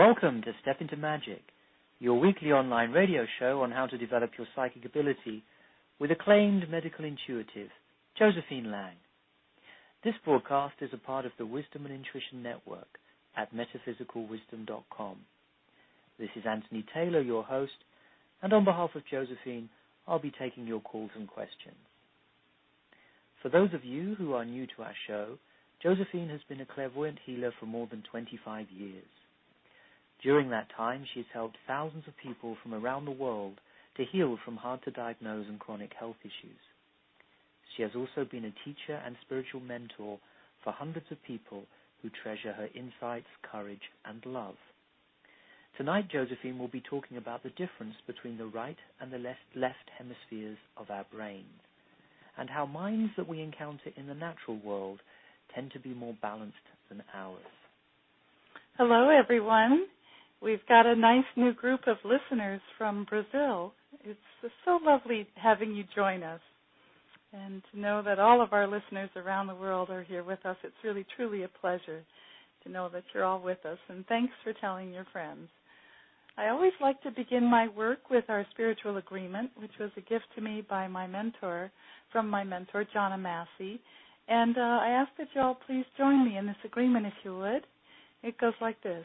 Welcome to Step Into Magic, your weekly online radio show on how to develop your psychic ability with acclaimed medical intuitive, Josephine Lang. This broadcast is a part of the Wisdom and Intuition Network at metaphysicalwisdom.com. This is Anthony Taylor, your host, and on behalf of Josephine, I'll be taking your calls and questions. For those of you who are new to our show, Josephine has been a clairvoyant healer for more than 25 years. During that time, she's helped thousands of people from around the world to heal from hard-to-diagnose and chronic health issues. She has also been a teacher and spiritual mentor for hundreds of people who treasure her insights, courage, and love. Tonight, Josephine will be talking about the difference between the right and the left hemispheres of our brains, and how minds that we encounter in the natural world tend to be more balanced than ours. Hello, everyone. We've got a nice new group of listeners from Brazil. It's so lovely having you join us. And to know that all of our listeners around the world are here with us, it's really, truly a pleasure to know that you're all with us. And thanks for telling your friends. I always like to begin my work with our spiritual agreement, which was a gift to me by from my mentor, John Amassey. And I ask that you all please join me in this agreement, if you would. It goes like this.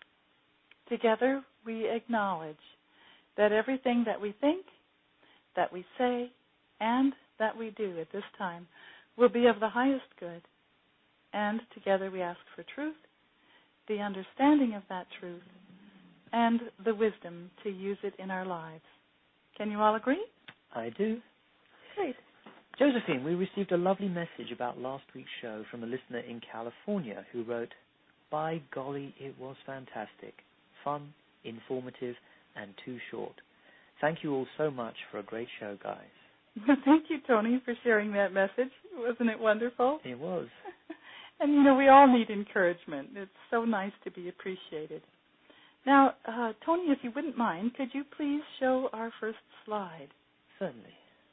Together we acknowledge that everything that we think, that we say, and that we do at this time will be of the highest good. And together we ask for truth, the understanding of that truth, and the wisdom to use it in our lives. Can you all agree? I do. Great. Josephine, we received a lovely message about last week's show from a listener in California who wrote, "By golly, it was fantastic. Fun, informative, and too short. Thank you all so much for a great show, guys." Thank you, Tony, for sharing that message. Wasn't it wonderful? It was. And, we all need encouragement. It's so nice to be appreciated. Now, Tony, if you wouldn't mind, could you please show our first slide? Certainly.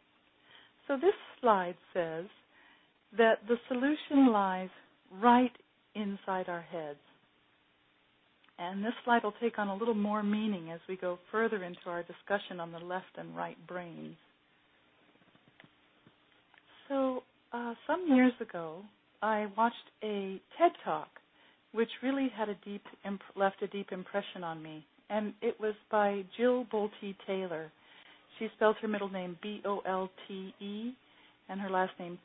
So this slide says that the solution lies right inside our heads. And this slide will take on a little more meaning as we go further into our discussion on the left and right brains. So some years ago, I watched a TED Talk, which really had left a deep impression on me. And it was by Jill Bolte Taylor. She spells her middle name Bolte, and her last name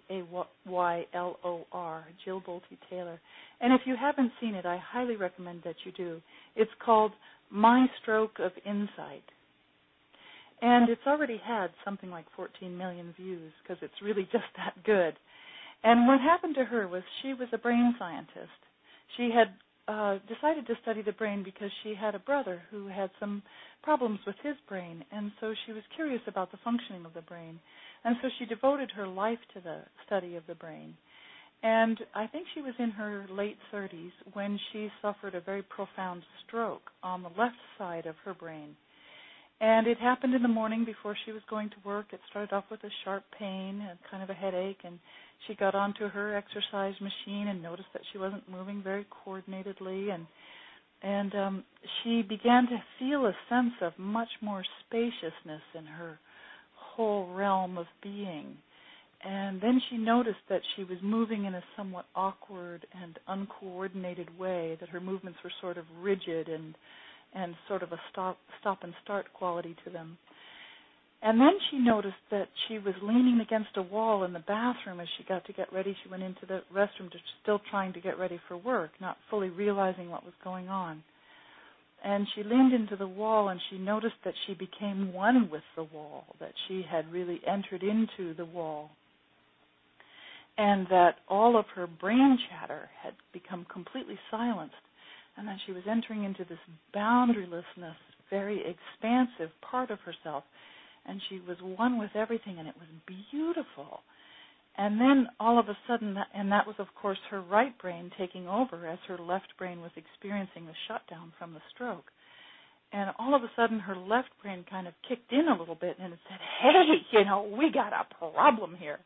Taylor, Jill Bolte Taylor. And if you haven't seen it, I highly recommend that you do. It's called My Stroke of Insight. And it's already had something like 14 million views because it's really just that good. And what happened to her was she was a brain scientist. She had decided to study the brain because she had a brother who had some problems with his brain, and so she was curious about the functioning of the brain. And so she devoted her life to the study of the brain. And I think she was in her late 30s when she suffered a very profound stroke on the left side of her brain. And it happened in the morning before she was going to work. It started off with a sharp pain and kind of a headache, and she got onto her exercise machine and noticed that she wasn't moving very coordinatedly, and she began to feel a sense of much more spaciousness in her whole realm of being. And then she noticed that she was moving in a somewhat awkward and uncoordinated way, that her movements were sort of rigid and sort of a stop and start quality to them. And then she noticed that she was leaning against a wall in the bathroom as she got to get ready. She went into the restroom still trying to get ready for work, not fully realizing what was going on. And she leaned into the wall, and she noticed that she became one with the wall, that she had really entered into the wall, and that all of her brain chatter had become completely silenced, and that she was entering into this boundarylessness, very expansive part of herself, and she was one with everything, and it was beautiful. And then all of a sudden, and that was, of course, her right brain taking over as her left brain was experiencing the shutdown from the stroke. And all of a sudden, her left brain kind of kicked in a little bit, and it said, hey, we got a problem here.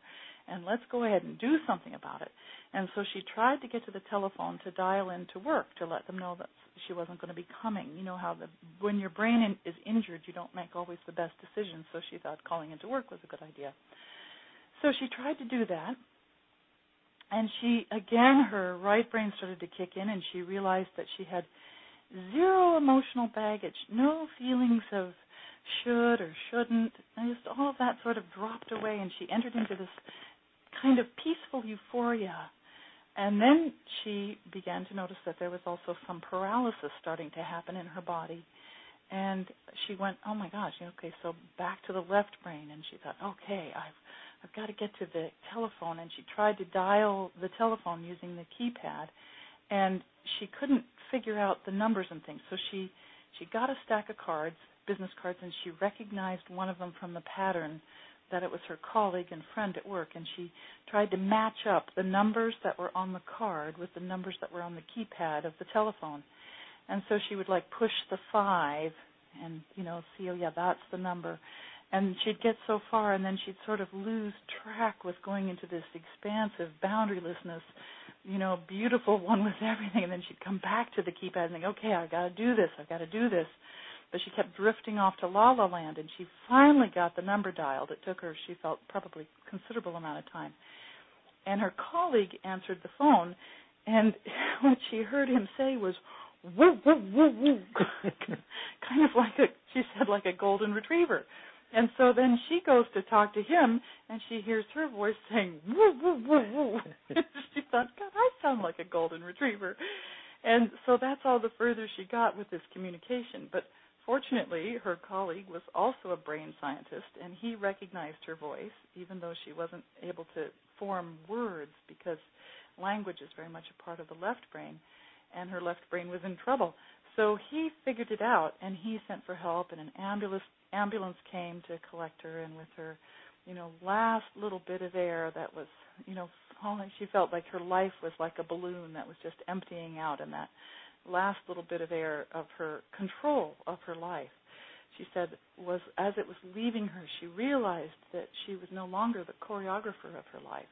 and let's go ahead and do something about it. And so she tried to get to the telephone to dial into work to let them know that she wasn't going to be coming. You know how when your brain is injured, you don't make always the best decisions, so she thought calling into work was a good idea. So she tried to do that, and her right brain started to kick in, and she realized that she had zero emotional baggage, no feelings of should or shouldn't, and just all of that sort of dropped away, and she entered into this kind of peaceful euphoria. And then she began to notice that there was also some paralysis starting to happen in her body. And she went, oh my gosh, okay, so back to the left brain. And she thought, okay, I've got to get to the telephone. And she tried to dial the telephone using the keypad, and she couldn't figure out the numbers and things. So she got a stack of cards, business cards, and she recognized one of them from the pattern that it was her colleague and friend at work, and she tried to match up the numbers that were on the card with the numbers that were on the keypad of the telephone. And so she would push the 5 and, see, oh yeah, that's the number. And she'd get so far, and then she'd sort of lose track with going into this expansive boundarylessness, beautiful one with everything. And then she'd come back to the keypad and think, okay, I've got to do this. But she kept drifting off to La La Land, and she finally got the number dialed. It took her, she felt, probably a considerable amount of time. And her colleague answered the phone, and what she heard him say was, woo, woo, woo, woo, kind of like a golden retriever. And so then she goes to talk to him, and she hears her voice saying, woo, woo, woo, woo. She thought, God, I sound like a golden retriever. And so that's all the further she got with this communication. But fortunately, her colleague was also a brain scientist, and he recognized her voice, even though she wasn't able to form words, because language is very much a part of the left brain, and her left brain was in trouble. So he figured it out, and he sent for help, and an ambulance came to collect her, and with her, last little bit of air that was, falling, she felt like her life was like a balloon that was just emptying out, and that last little bit of air of her control of her life, she said, was as it was leaving her, she realized that she was no longer the choreographer of her life,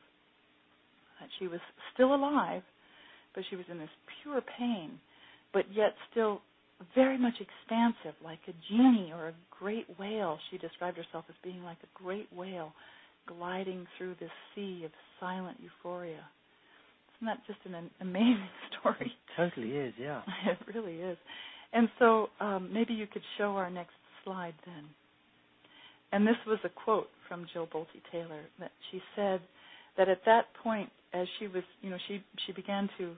that she was still alive, but she was in this pure pain, but yet still very much expansive, like a genie or a great whale. She described herself as being like a great whale gliding through this sea of silent euphoria. Isn't that just an amazing story? It totally is, yeah. It really is. And so maybe you could show our next slide then. And this was a quote from Jill Bolte Taylor, that she said that at that point, as she was, she began to,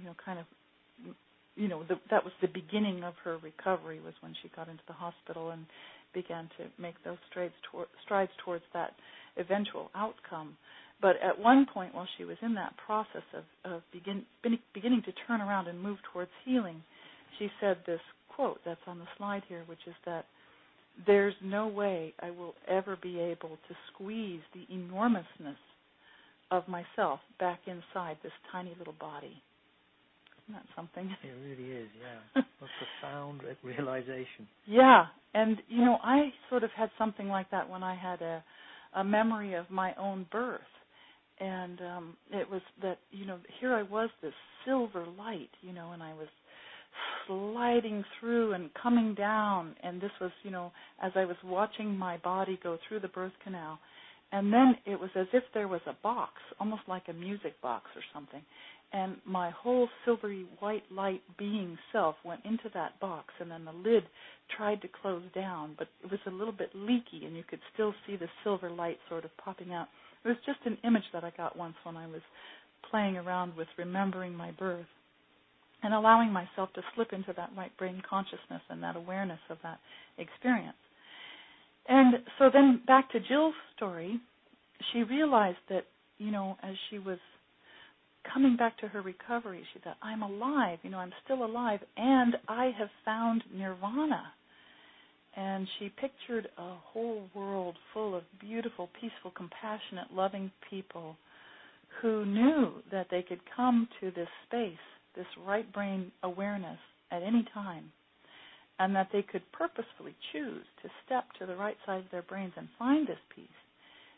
that was the beginning of her recovery, was when she got into the hospital and began to make those strides towards that eventual outcome. But at one point, while she was in that process of beginning to turn around and move towards healing, she said this quote that's on the slide here, which is that there's no way I will ever be able to squeeze the enormousness of myself back inside this tiny little body. Isn't that something? It really is, yeah. A profound realization. Yeah, and, I sort of had something like that when I had a memory of my own birth. And it was that, here I was, this silver light, and I was sliding through and coming down. And this was, as I was watching my body go through the birth canal. And then it was as if there was a box, almost like a music box or something. And my whole silvery white light being self went into that box, and then the lid tried to close down, but it was a little bit leaky, and you could still see the silver light sort of popping out. It was just an image that I got once when I was playing around with remembering my birth and allowing myself to slip into that right brain consciousness and that awareness of that experience. And so then back to Jill's story, she realized that, as she was coming back to her recovery, she thought, I'm alive, I'm still alive, and I have found nirvana. And she pictured a whole world full of beautiful, peaceful, compassionate, loving people who knew that they could come to this space, this right brain awareness at any time, and that they could purposefully choose to step to the right side of their brains and find this peace.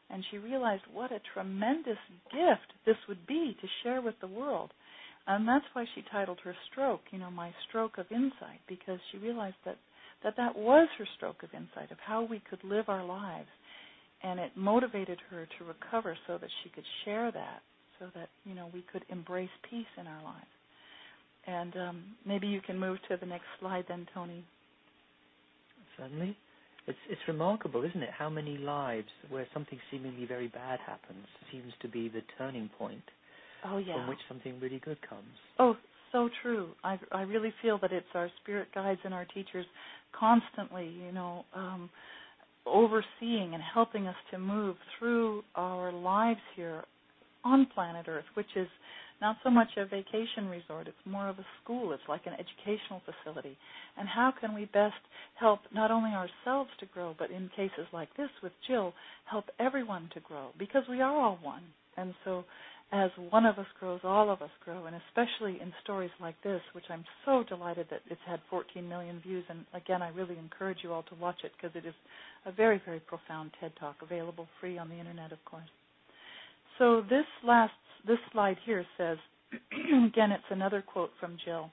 And she realized what a tremendous gift this would be to share with the world. And that's why she titled her stroke, My Stroke of Insight, because she realized that was her stroke of insight, of how we could live our lives. And it motivated her to recover so that she could share that, so that, we could embrace peace in our lives. And maybe you can move to the next slide then, Tony. Certainly. It's remarkable, isn't it, how many lives where something seemingly very bad happens seems to be the turning point from which something really good comes. Oh, so true. I really feel that it's our spirit guides and our teachers constantly, overseeing and helping us to move through our lives here on planet Earth, which is not so much a vacation resort. It's more of a school. It's like an educational facility. And how can we best help not only ourselves to grow, but in cases like this with Jill, help everyone to grow? Because we are all one. And so as one of us grows, all of us grow. And especially in stories like this, which I'm so delighted that it's had 14 million views. And again, I really encourage you all to watch it because it is a very, very profound TED Talk, available free on the internet, of course. So this slide here says, again, it's another quote from Jill.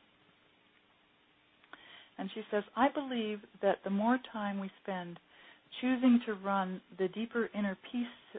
And she says, I believe that the more time we spend choosing to run the deeper inner peace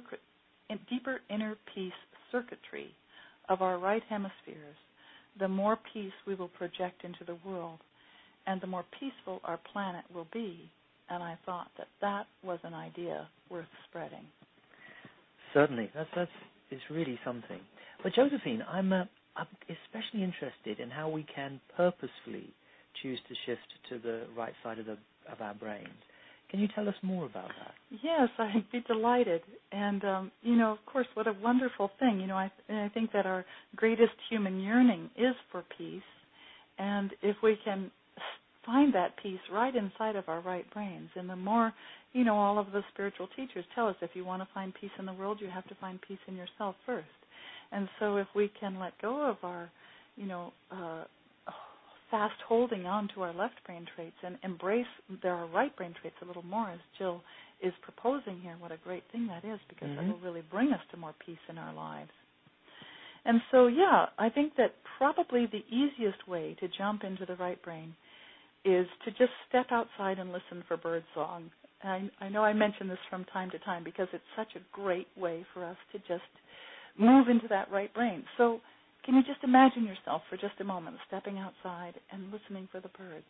circuitry of our right hemispheres, the more peace we will project into the world, and the more peaceful our planet will be. And I thought that was an idea worth spreading. Certainly, it's really something. But Josephine, I'm especially interested in how we can purposefully choose to shift to the right side of our brains. Can you tell us more about that? Yes, I'd be delighted. And of course, what a wonderful thing. I think that our greatest human yearning is for peace, and if we can find that peace right inside of our right brains, and the more. All of the spiritual teachers tell us if you want to find peace in the world, you have to find peace in yourself first. And so if we can let go of our, fast holding on to our left brain traits and embrace our right brain traits a little more, as Jill is proposing here, what a great thing that is, because that will really bring us to more peace in our lives. And so, I think that probably the easiest way to jump into the right brain is to just step outside and listen for bird song. I know I mention this from time to time because it's such a great way for us to just move into that right brain. So can you just imagine yourself for just a moment stepping outside and listening for the birds?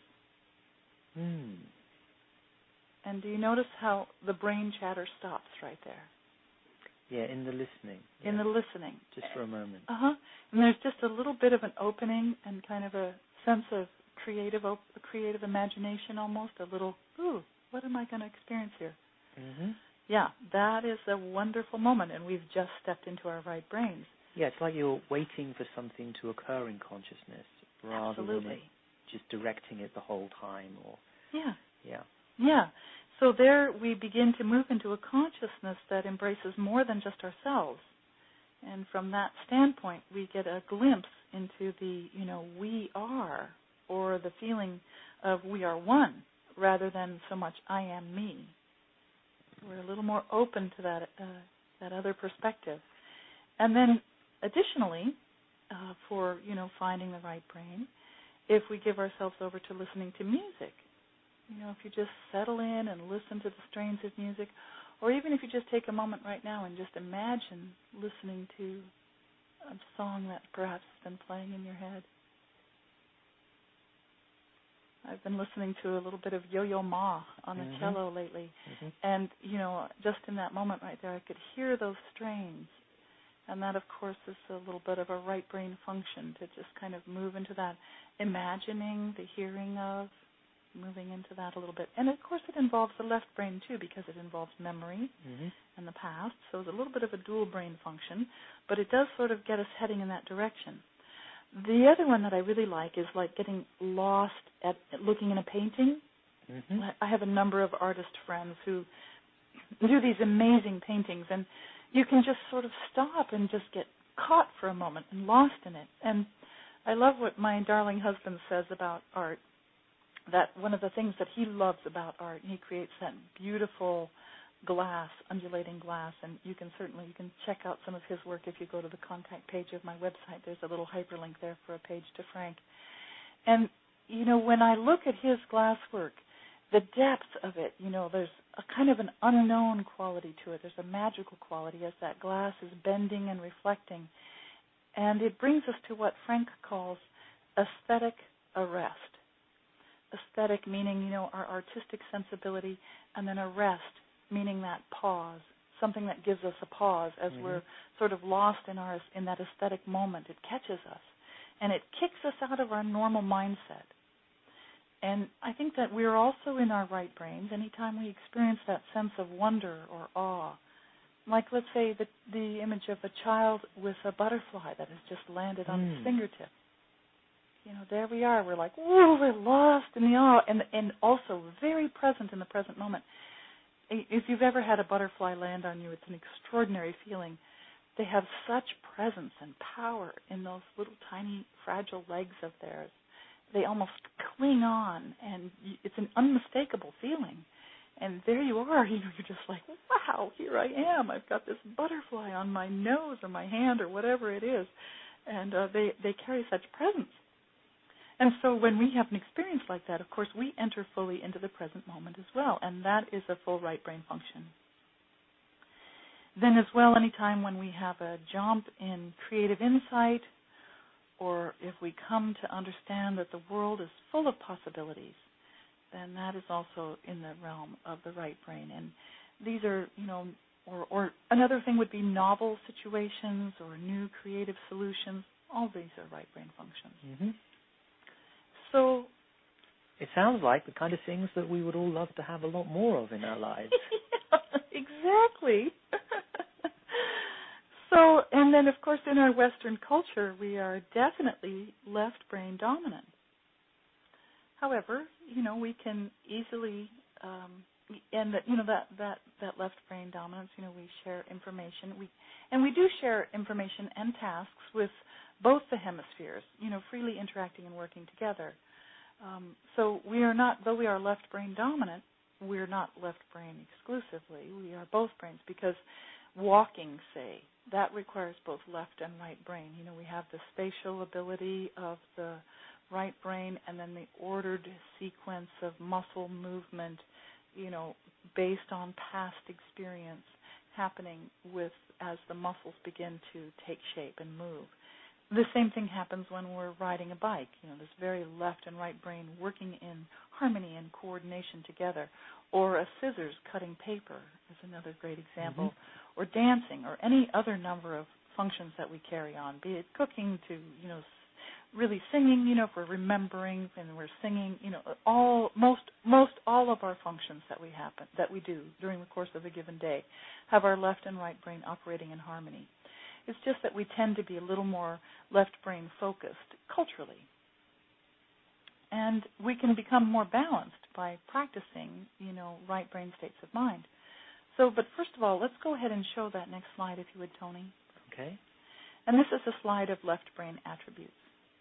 And do you notice how the brain chatter stops right there? Yeah, in the listening. In the listening. Just for a moment. And there's just a little bit of an opening and kind of a sense of creative imagination almost, a little, what am I going to experience here? Yeah, that is a wonderful moment, and we've just stepped into our right brains. Yeah, it's like you're waiting for something to occur in consciousness rather than just directing it the whole time. Yeah. So there we begin to move into a consciousness that embraces more than just ourselves. And from that standpoint, we get a glimpse into the, we are, or the feeling of we are one, rather than so much I am me. We're a little more open to that other perspective. And then additionally, for, finding the right brain, if we give ourselves over to listening to music, if you just settle in and listen to the strains of music, or even if you just take a moment right now and just imagine listening to a song that perhaps has been playing in your head. I've been listening to a little bit of Yo-Yo Ma on the cello lately. And, just in that moment right there, I could hear those strains. And that, of course, is a little bit of a right brain function to just kind of move into that imagining, the hearing of, moving into that a little bit. And, of course, it involves the left brain, too, because it involves memory and the past. So it's a little bit of a dual brain function, but it does sort of get us heading in that direction. The other one that I really like is like getting lost at looking in a painting. I have a number of artist friends who do these amazing paintings, and you can just sort of stop and just get caught for a moment and lost in it. And I love what my darling husband says about art, that one of the things that he loves about art, he creates that beautiful glass, undulating glass, and you can check out some of his work if you go to the contact page of my website. There's a little hyperlink there for a page to Frank. And, when I look at his glass work, the depth of it, there's a kind of an unknown quality to it. There's a magical quality as that glass is bending and reflecting. And it brings us to what Frank calls aesthetic arrest. Aesthetic meaning, our artistic sensibility, and then arrest meaning that pause, something that gives us a pause as we're sort of lost in that aesthetic moment. It catches us, and it kicks us out of our normal mindset. And I think that we're also in our right brains anytime we experience that sense of wonder or awe. Like, let's say, the image of a child with a butterfly that has just landed on his fingertip. There we are. We're like, whoa, we're lost in the awe, and also very present in the present moment. If you've ever had a butterfly land on you, it's an extraordinary feeling. They have such presence and power in those little tiny fragile legs of theirs. They almost cling on, and it's an unmistakable feeling. And there you are, you're just like, wow, here I am. I've got this butterfly on my nose or my hand or whatever it is. And they carry such presence. And so when we have an experience like that, of course, we enter fully into the present moment as well, and that is a full right brain function. Then as well, anytime when we have a jump in creative insight, or if we come to understand that the world is full of possibilities, then that is also in the realm of the right brain. And these are, or another thing would be novel situations or new creative solutions. All these are right brain functions. Mm-hmm. So it sounds like the kind of things that we would all love to have a lot more of in our lives. Exactly. So, and then, of course, in our Western culture, we are definitely left brain dominant. However, we can easily, and that left brain dominance, we share information. We do share information and tasks with both the hemispheres, freely interacting and working together. So we are not, though we are left brain dominant, we're not left brain exclusively. We are both brains because walking, say, that requires both left and right brain. We have the spatial ability of the right brain and then the ordered sequence of muscle movement, based on past experience happening as the muscles begin to take shape and move. The same thing happens when we're riding a bike. This very left and right brain working in harmony and coordination together. Or a scissors cutting paper is another great example. Or dancing, or any other number of functions that we carry on, be it cooking to, really singing, if we're remembering and we're singing, most all of our functions that we do during the course of a given day have our left and right brain operating in harmony. It's just that we tend to be a little more left brain focused culturally. And we can become more balanced by practicing, right brain states of mind. So, but first of all, let's go ahead and show that next slide, if you would, Tony. Okay. And this is a slide of left brain attributes.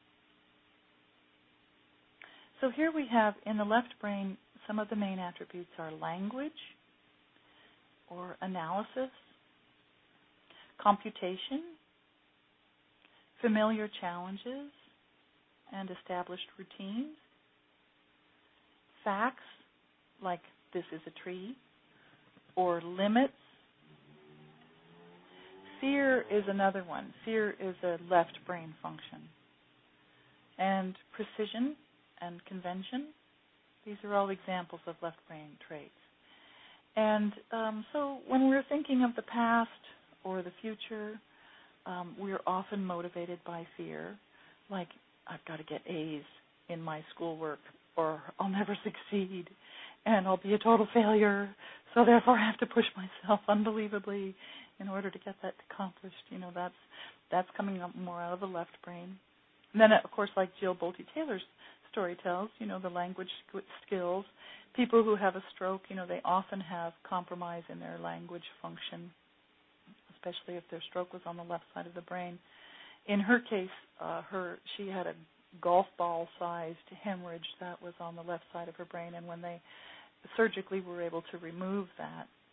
So here we have in the left brain, some of the main attributes are language or analysis, computation, familiar challenges and established routines, facts like this is a tree, or limits. Fear is another one. Fear is a left brain function. And precision and convention, these are all examples of left brain traits. And so when we're thinking of the past or the future, we're often motivated by fear, like I've got to get A's in my schoolwork or I'll never succeed and I'll be a total failure, so therefore I have to push myself unbelievably in order to get that accomplished. That's coming up more out of the left brain. And then, of course, like Jill Bolte Taylor's story tells, the language skills. People who have a stroke, they often have compromise in their language function, especially if their stroke was on the left side of the brain. In her case, she had a golf ball-sized hemorrhage that was on the left side of her brain, and when they surgically were able to remove that,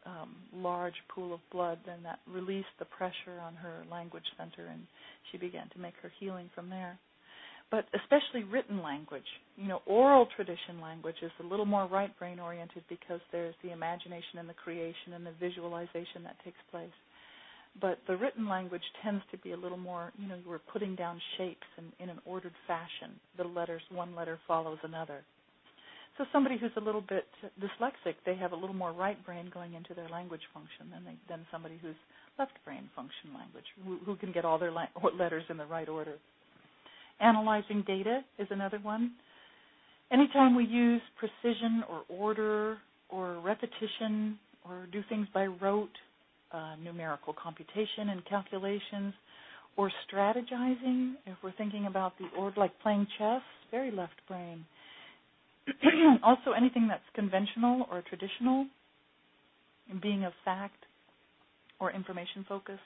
large pool of blood, then that released the pressure on her language center, and she began to make her healing from there. But especially written language, oral tradition language is a little more right brain oriented because there's the imagination and the creation and the visualization that takes place. But the written language tends to be a little more, we're putting down shapes in an ordered fashion. The letters, one letter follows another. So somebody who's a little bit dyslexic, they have a little more right brain going into their language function than somebody who's left brain function language, who can get all their letters in the right order. Analyzing data is another one. Anytime we use precision or order or repetition or do things by rote, numerical computation and calculations, or strategizing, if we're thinking about the order, like playing chess, very left brain. Also, anything that's conventional or traditional, being of fact or information focused.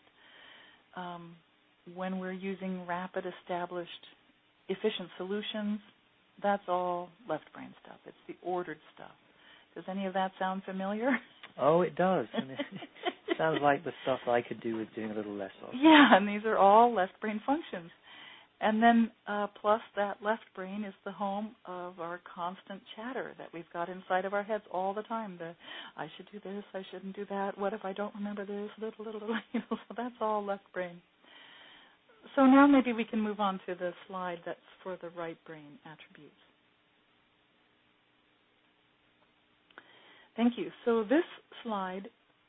When we're using rapid, established, efficient solutions, that's all left brain stuff. It's the ordered stuff. Does any of that sound familiar? Oh, it does. And it sounds like the stuff I could do with doing a little less of. Yeah, and these are all left brain functions. And then plus that left brain is the home of our constant chatter that we've got inside of our heads all the time. I should do this, I shouldn't do that. What if I don't remember this? Little. So that's all left brain. So now maybe we can move on to the slide that's for the right brain attributes. Thank you. So this slide,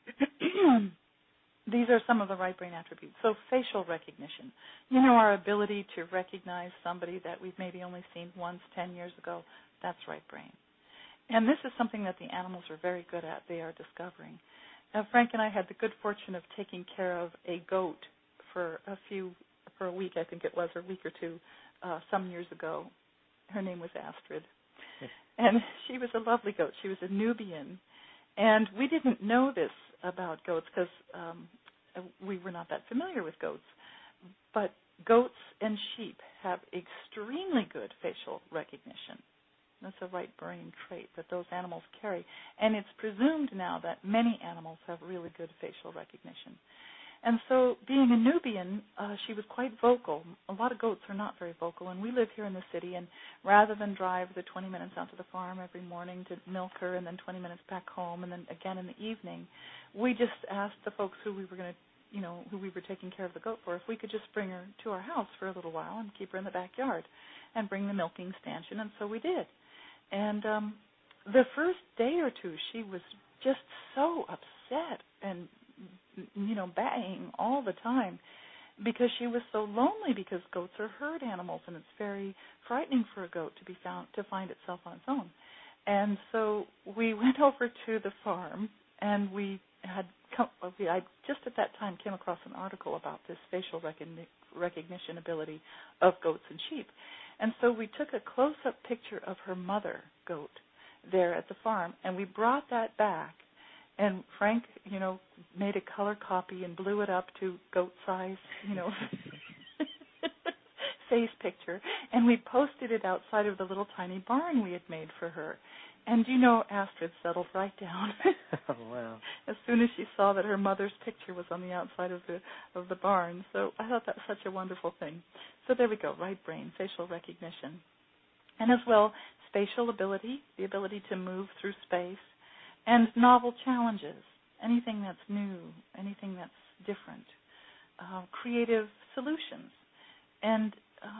these are some of the right brain attributes. So facial recognition. Our ability to recognize somebody that we've maybe only seen once 10 years ago, that's right brain. And this is something that the animals are very good at. They are discovering. Frank and I had the good fortune of taking care of a goat for a week, I think it was, or a week or two, some years ago. Her name was Astrid. And she was a lovely goat. She was a Nubian. And we didn't know this about goats because we were not that familiar with goats. But goats and sheep have extremely good facial recognition. That's a right brain trait that those animals carry. And it's presumed now that many animals have really good facial recognition. And so being a Nubian, she was quite vocal. A lot of goats are not very vocal, and we live here in the city, and rather than drive the 20 minutes out to the farm every morning to milk her and then 20 minutes back home and then again in the evening, we just asked the folks who we were going to, who we were taking care of the goat for, if we could just bring her to our house for a little while and keep her in the backyard and bring the milking stanchion, and so we did. And the first day or two, she was just so upset and baying all the time because she was so lonely, because goats are herd animals and it's very frightening for a goat to find itself on its own. And so we went over to the farm, and I just at that time came across an article about this facial recognition ability of goats and sheep. And so we took a close-up picture of her mother goat there at the farm, and we brought that back. And Frank, made a color copy and blew it up to goat size, face picture. And we posted it outside of the little tiny barn we had made for her. And Astrid settled right down. Oh, wow. As soon as she saw that her mother's picture was on the outside of the barn. So I thought that was such a wonderful thing. So there we go, right brain, facial recognition. And as well, spatial ability, the ability to move through space. And novel challenges, anything that's new, anything that's different, creative solutions. And,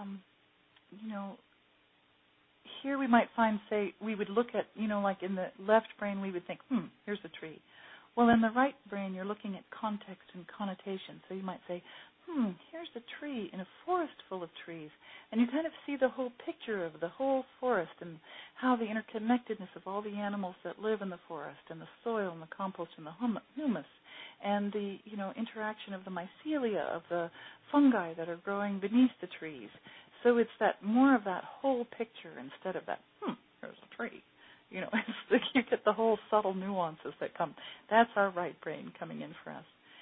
here we might find, say, we would look at, like in the left brain, we would think, here's a tree. Well, in the right brain, you're looking at context and connotation. So you might say, here's a tree in a forest full of trees. And you kind of see the whole picture of the whole forest and how the interconnectedness of all the animals that live in the forest and the soil and the compost and the humus and the, interaction of the mycelia of the fungi that are growing beneath the trees. So it's more of that whole picture instead of that, here's a tree. You get the whole subtle nuances that come. That's our right brain coming in for us.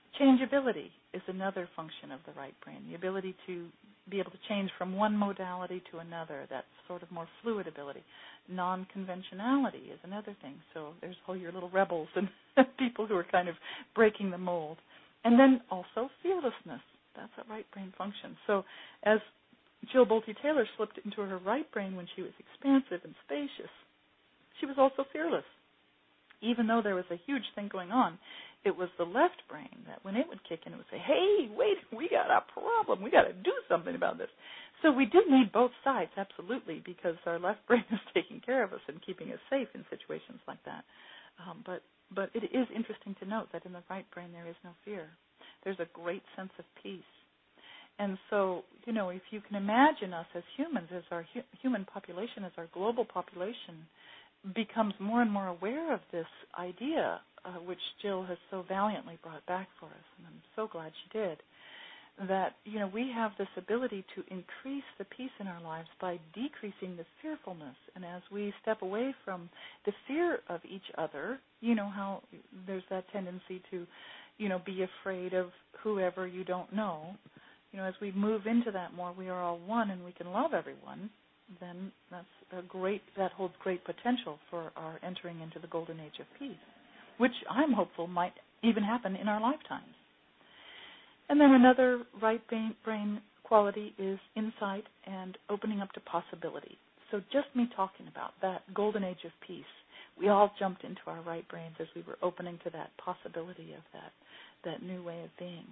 Changeability is another function of the right brain, the ability to be able to change from one modality to another, that sort of more fluid ability. Non-conventionality is another thing. So there's all your little rebels and people who are kind of breaking the mold. And then also fearlessness. That's a right brain function. So as Jill Bolte Taylor slipped into her right brain when she was expansive and spacious, she was also fearless. Even though there was a huge thing going on, it was the left brain that when it would kick in, it would say, hey, wait, we got a problem. We got to do something about this. So we do need both sides, absolutely, because our left brain is taking care of us and keeping us safe in situations like that. But it is interesting to note that in the right brain there is no fear. There's a great sense of peace. And so, if you can imagine us as humans, as our human population, as our global population, becomes more and more aware of this idea, which Jill has so valiantly brought back for us, and I'm so glad she did, that, we have this ability to increase the peace in our lives by decreasing the fearfulness. And as we step away from the fear of each other, how there's that tendency to, be afraid of whoever you don't know. As we move into that more, we are all one and we can love everyone, then that holds great potential for our entering into the golden age of peace, which I'm hopeful might even happen in our lifetimes. And then another right brain quality is insight and opening up to possibility. So just me talking about that golden age of peace, we all jumped into our right brains as we were opening to that possibility of that new way of being.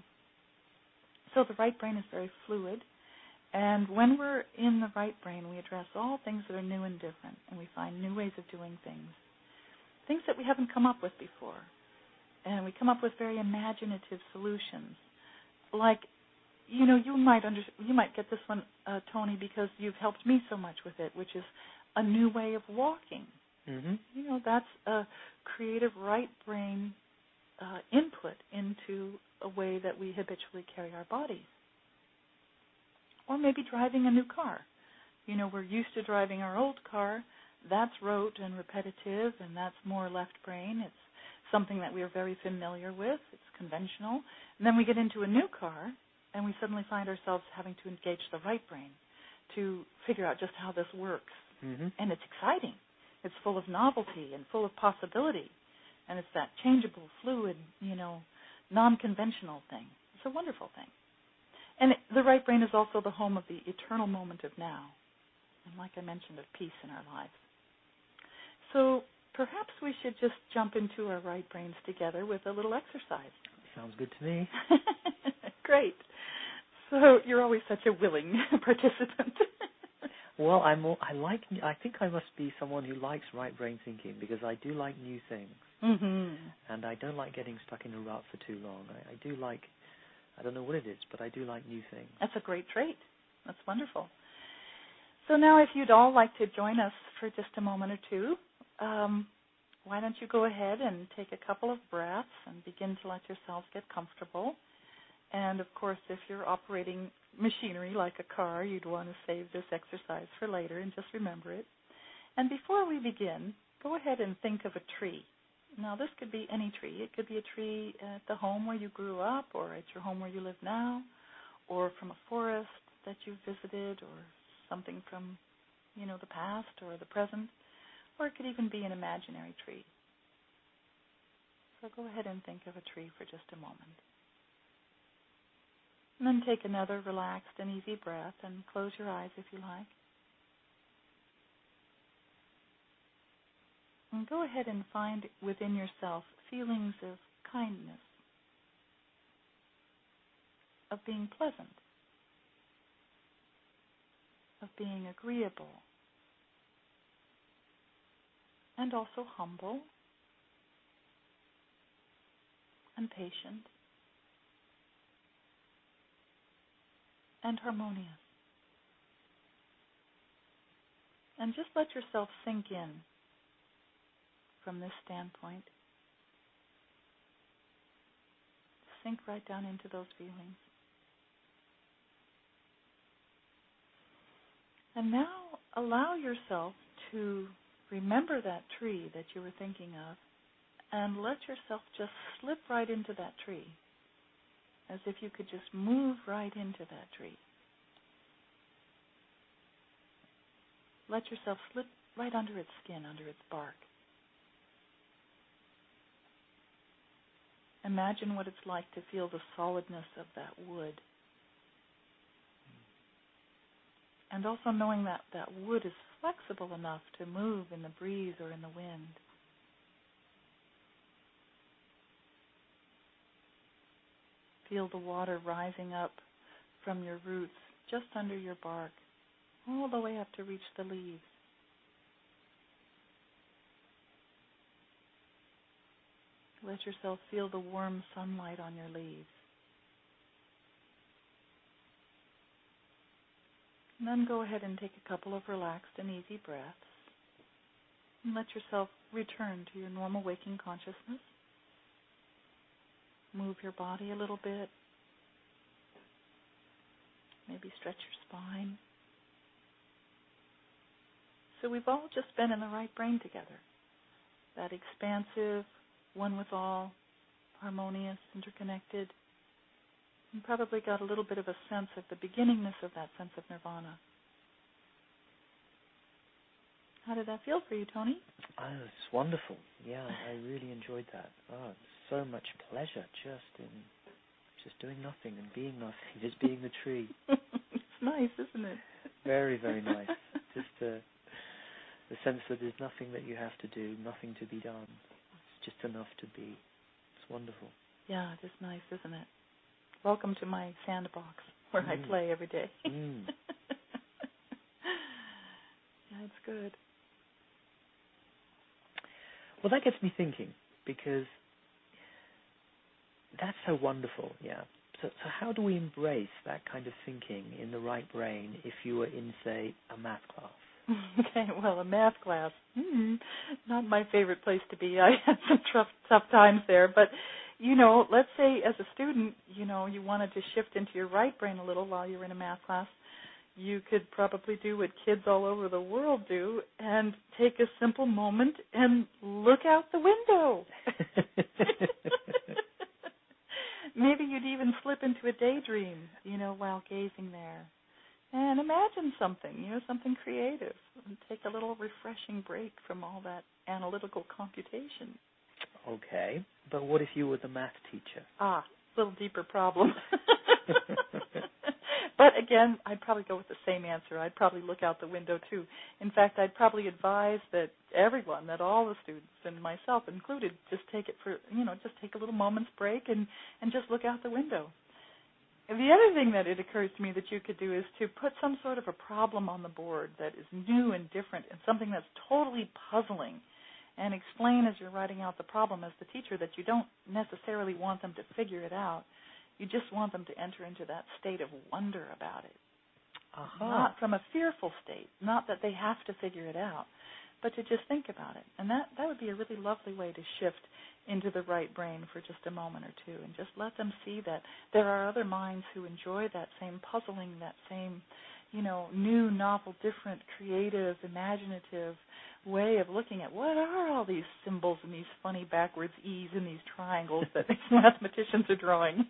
So the right brain is very fluid. And when we're in the right brain, we address all things that are new and different, and we find new ways of doing things that we haven't come up with before. And we come up with very imaginative solutions. Like, you might get this one, Tony, because you've helped me so much with it, which is a new way of walking. Mm-hmm. That's a creative right brain input into a way that we habitually carry our bodies. Or maybe driving a new car. We're used to driving our old car. That's rote and repetitive, and that's more left brain. It's something that we are very familiar with. It's conventional. And then we get into a new car, and we suddenly find ourselves having to engage the right brain to figure out just how this works. Mm-hmm. And it's exciting. It's full of novelty and full of possibility. And it's that changeable, fluid, non-conventional thing. It's a wonderful thing. And the right brain is also the home of the eternal moment of now. And like I mentioned, of peace in our lives. So perhaps we should just jump into our right brains together with a little exercise. Sounds good to me. Great. So you're always such a willing participant. Well, I think I must be someone who likes right brain thinking because I do like new things. Mm-hmm. And I don't like getting stuck in a rut for too long. I do like, I don't know what it is, but I do like new things. That's a great trait. That's wonderful. So now if you'd all like to join us for just a moment or two, why don't you go ahead and take a couple of breaths and begin to let yourselves get comfortable. And, of course, if you're operating machinery like a car, you'd want to save this exercise for later and just remember it. And before we begin, go ahead and think of a tree. Now, this could be any tree. It could be a tree at the home where you grew up or at your home where you live now or from a forest that you've visited or something from, the past or the present. Or it could even be an imaginary tree. So go ahead and think of a tree for just a moment. And then take another relaxed and easy breath and close your eyes if you like. And go ahead and find within yourself feelings of kindness, of being pleasant, of being agreeable, and also humble and patient and harmonious. And just let yourself sink in from this standpoint. Sink right down into those feelings. And now allow yourself to remember that tree that you were thinking of and let yourself just slip right into that tree. as if you could just move right into that tree. Let yourself slip right under its skin, under its bark. Imagine what it's like to feel the solidness of that wood. And also knowing that that wood is flexible enough to move in the breeze or in the wind. Feel the water rising up from your roots just under your bark, all the way up to reach the leaves. Let yourself feel the warm sunlight on your leaves. And then go ahead and take a couple of relaxed and easy breaths. And let yourself return to your normal waking consciousness. Move your body a little bit. Maybe stretch your spine. So we've all just been in the right brain together. That expansive, one with all, harmonious, interconnected. And probably got a little bit of a sense of the beginningness of that sense of nirvana. How did that feel for you, Tony? Oh, it's wonderful. Yeah, I really enjoyed that. Oh, so much pleasure just doing nothing and being nothing, just being the tree. It's nice, isn't it? Very, very nice. Just the sense that there's nothing that you have to do, nothing to be done. It's just enough to be. It's wonderful. Yeah, it is nice, isn't it? Welcome to my sandbox where I play every day. Mm. Yeah, it's good. Well, that gets me thinking, because that's so wonderful, yeah. So how do we embrace that kind of thinking in the right brain if you were in, say, a math class? Okay, well, a math class, not my favorite place to be. I had some tough times there. But, let's say as a student, you wanted to shift into your right brain a little while you were in a math class. You could probably do what kids all over the world do and take a simple moment and look out the window. Maybe you'd even slip into a daydream, while gazing there. And imagine something, something creative. And take a little refreshing break from all that analytical computation. Okay, but what if you were the math teacher? A little deeper problem. But again, I'd probably go with the same answer. I'd probably look out the window too. In fact, I'd probably advise that everyone, that all the students and myself included, just take a little moment's break and just look out the window. And the other thing that it occurs to me that you could do is to put some sort of a problem on the board that is new and different and something that's totally puzzling, and explain as you're writing out the problem as the teacher that you don't necessarily want them to figure it out. You just want them to enter into that state of wonder about it. Not from a fearful state, not that they have to figure it out, but to just think about it. And that would be a really lovely way to shift into the right brain for just a moment or two and just let them see that there are other minds who enjoy that same puzzling, that same, new, novel, different, creative, imaginative way of looking at what are all these symbols and these funny backwards E's and these triangles that these mathematicians are drawing.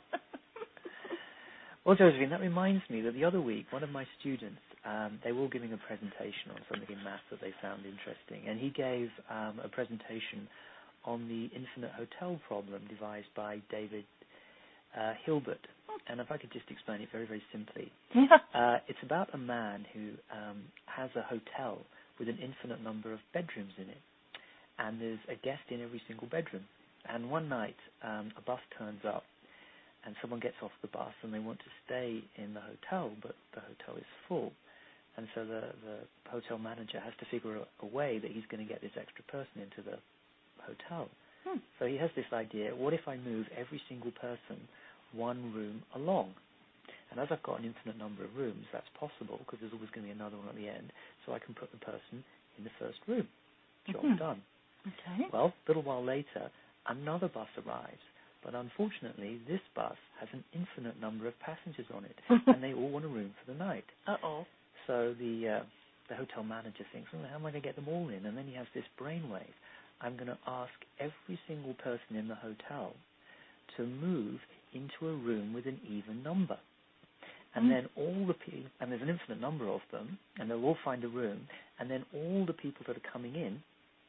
Well, Josephine, that reminds me that the other week, one of my students, they were all giving a presentation on something in math that they found interesting, and he gave a presentation on the infinite hotel problem devised by David Hilbert. And if I could just explain it very, very simply. It's about a man who has a hotel with an infinite number of bedrooms in it. And there's a guest in every single bedroom. And one night, a bus turns up, and someone gets off the bus, and they want to stay in the hotel, but the hotel is full. And so the hotel manager has to figure a way that he's going to get this extra person into the hotel. So he has this idea, what if I move every single person one room along? And as I've got an infinite number of rooms, that's possible because there's always going to be another one at the end, so I can put the person in the first room. Job done. Okay. Well, a little while later, another bus arrives, but unfortunately, this bus has an infinite number of passengers on it, and they all want a room for the night. So the hotel manager thinks, how am I going to get them all in? And then he has this brainwave. I'm going to ask every single person in the hotel to move into a room with an even number. And then all the people, and there's an infinite number of them, and they'll all find a room, and then all the people that are coming in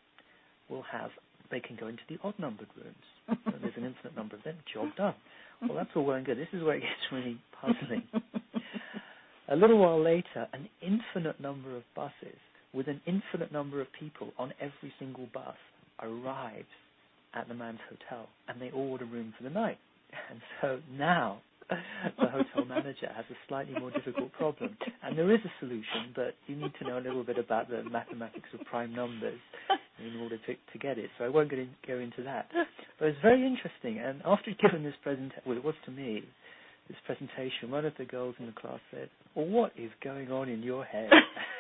they can go into the odd-numbered rooms. So there's an infinite number of them, job done. Well, that's all well and good. This is where it gets really puzzling. A little while later, an infinite number of buses with an infinite number of people on every single bus arrives at the man's hotel, and they all order room for the night. And so now the hotel manager has a slightly more difficult problem. And there is a solution, but you need to know a little bit about the mathematics of prime numbers in order to get it. So I won't go into that. But it's very interesting. And after he'd given this presentation, well, it was to me, this presentation, one of the girls in the class said, "Well, what is going on in your head?"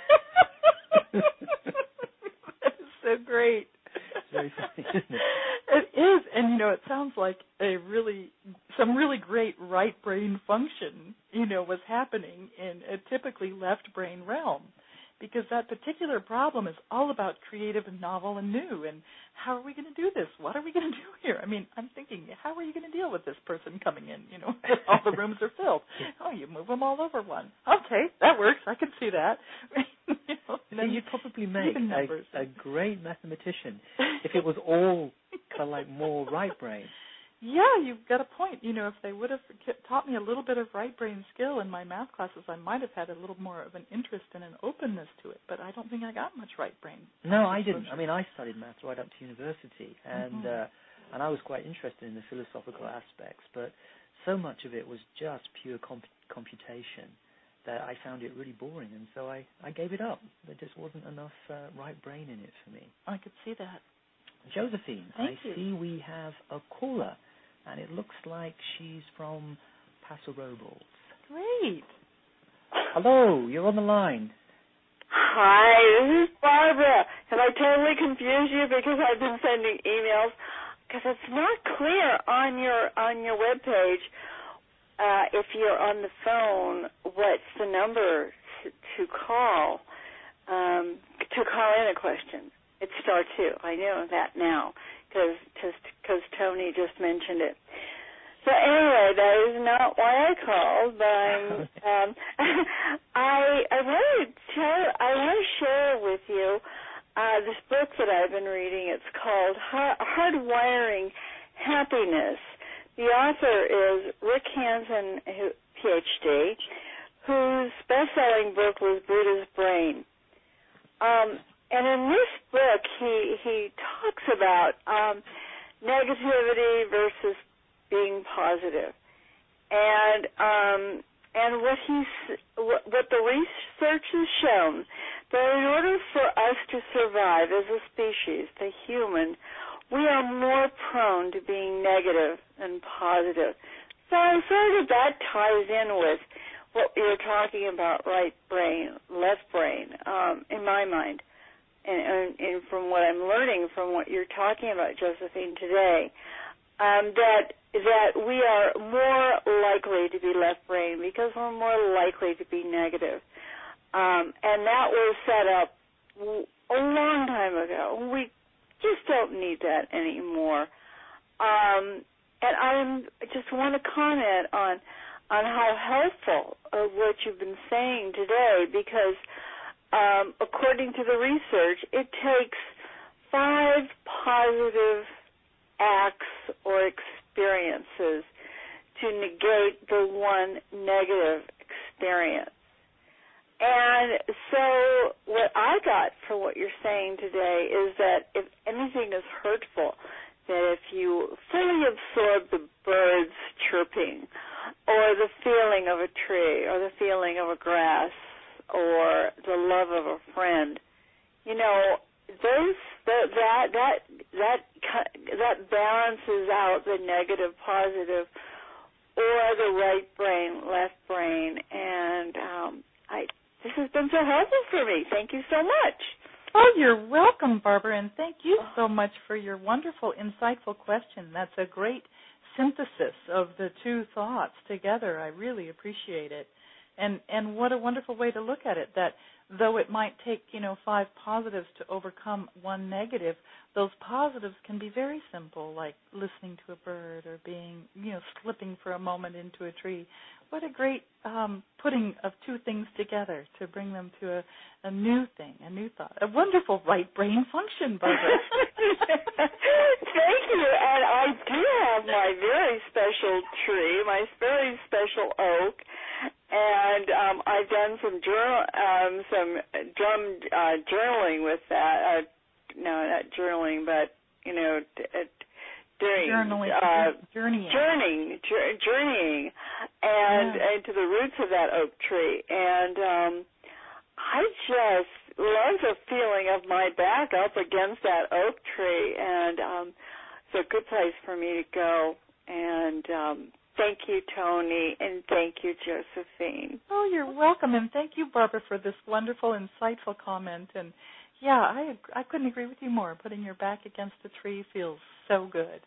That is so great. It's very funny, isn't it? It is, and it sounds like some really great right brain function, was happening in a typically left brain realm, because that particular problem is all about creative and novel and new. And how are we going to do this? What are we going to do here? I mean, I'm thinking, how are you going to deal with this person coming in? All the rooms are filled. Oh, you move them all over one. Okay, that works. I can see that. Then you'd probably make a great mathematician if it was all kind of like more right brain. Yeah, you've got a point. If they would have taught me a little bit of right brain skill in my math classes, I might have had a little more of an interest and an openness to it. But I don't think I got much right brain. No, I didn't. I mean, I studied math right up to university, and I was quite interested in the philosophical aspects, but so much of it was just pure computation that I found it really boring, and so I gave it up. There just wasn't enough right brain in it for me. I could see that. Josephine, Thank you. See we have a caller, and it looks like she's from Paso Robles. Great. Hello, you're on the line. Hi, this is Barbara. Have I totally confused you because I've been sending emails? Because it's not clear on your webpage if you're on the phone what's the number to call in a question. It's *2. I know that now because Tony just mentioned it. So anyway, that is not why I called, but I want to share with you this book that I've been reading. It's called Hardwiring Happiness. The author is Rick Hanson, PhD, whose best-selling book was Buddha's Brain. And in this book, he talks about negativity versus being positive, and what the research has shown that in order for us to survive as a species, the human, we are more prone to being negative than positive. So I feel that ties in with what you're talking about, right brain, left brain, in my mind. And from what I'm learning from what you're talking about, Josephine, today, that we are more likely to be left brain because we're more likely to be negative. And that was set up a long time ago. We just don't need that anymore. And I just want to comment on how helpful what you've been saying today, because according to the research, it takes 5 positive acts or experiences to negate the one negative experience. And so what I got from what you're saying today is that if anything is hurtful, that if you fully absorb the birds chirping or the feeling of a tree or the feeling of a grass or the love of a friend, that balances out the negative, positive, or the right brain, left brain, and this has been so helpful for me. Thank you so much. Oh, you're welcome, Barbara, and thank you so much for your wonderful, insightful question. That's a great synthesis of the two thoughts together. I really appreciate it. And what a wonderful way to look at it, that though it might take, 5 positives to overcome one negative, those positives can be very simple, like listening to a bird or being, slipping for a moment into a tree. What a great putting of two things together to bring them to a new thing, a new thought. A wonderful right brain function, Barbara. Thank you. And I do have my very special tree, my very special oak, and I've done some journaling with that. No, not journaling, but journeying, and into the roots of that oak tree. And I just love the feeling of my back up against that oak tree, and it's a good place for me to go. And thank you, Toni, and thank you, Josephine. Oh, you're welcome, and thank you, Barbara, for this wonderful, insightful comment. And yeah, I couldn't agree with you more. Putting your back against the tree feels so good.